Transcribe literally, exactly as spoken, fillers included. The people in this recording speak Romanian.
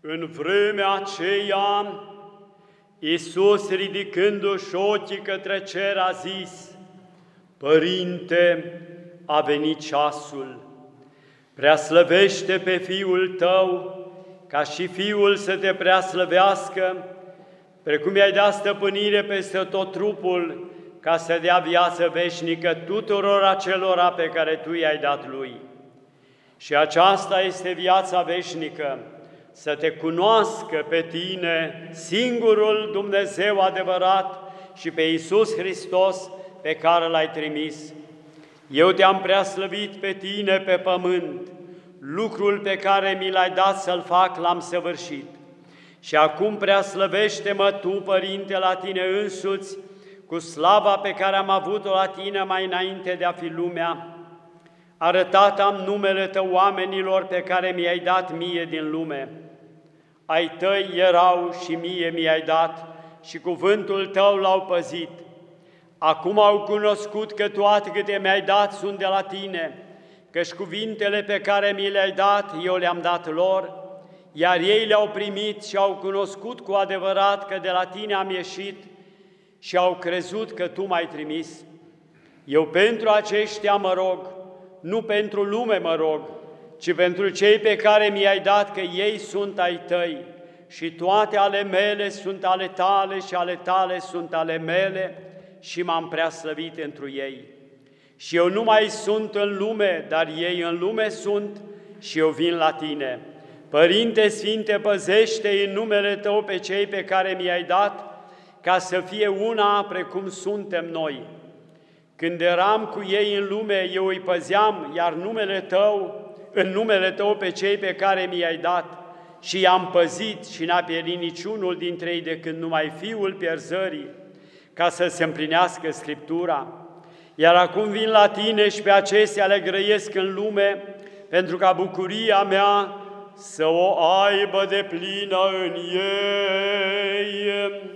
În vremea aceea, Iisus, ridicându-și ochii către cer, a zis: Părinte, a venit ceasul, preaslăvește pe Fiul Tău, ca și Fiul să Te preaslăvească, precum i-ai dat stăpânire peste tot trupul, ca să dea viață veșnică tuturor acelora pe care Tu i-ai dat Lui. Și aceasta este viața veșnică, să Te cunoască pe Tine, singurul Dumnezeu adevărat, și pe Iisus Hristos, pe care L-ai trimis. Eu Te-am preaslăvit pe Tine pe pământ, lucrul pe care mi L-ai dat să-L fac l-am săvârșit. Și acum preaslăvește-mă Tu, Părinte, la Tine însuți, cu slava pe care am avut-o la Tine mai înainte de a fi lumea. Arătat am numele Tău oamenilor pe care mi-ai dat mie din lume. Ai Tăi erau și mie mi-ai dat și cuvântul Tău l-au păzit. Acum au cunoscut că toate câte mi-ai dat sunt de la Tine, căci cuvintele pe care mi le-ai dat, eu le-am dat lor, iar ei le-au primit și au cunoscut cu adevărat că de la Tine am ieșit și au crezut că Tu m-ai trimis. Eu pentru aceștia mă rog, nu pentru lume mă rog, ci pentru cei pe care mi-ai dat, că ei sunt ai Tăi și toate ale mele sunt ale Tale și ale Tale sunt ale mele și m-am preaslăvit întru ei. Și eu nu mai sunt în lume, dar ei în lume sunt și eu vin la Tine. Părinte Sfinte, păzește în numele Tău pe cei pe care mi-ai dat, ca să fie una precum suntem noi. Când eram cu ei în lume, eu îi păzeam, iar numele Tău, în numele Tău pe cei pe care mi-ai dat, și i-am păzit și n-a pierit niciunul dintre ei decât numai Fiul pierzării, ca să se împlinească Scriptura. Iar acum vin la Tine și pe acestea le grăiesc în lume, pentru ca bucuria mea să o aibă de plină în ei.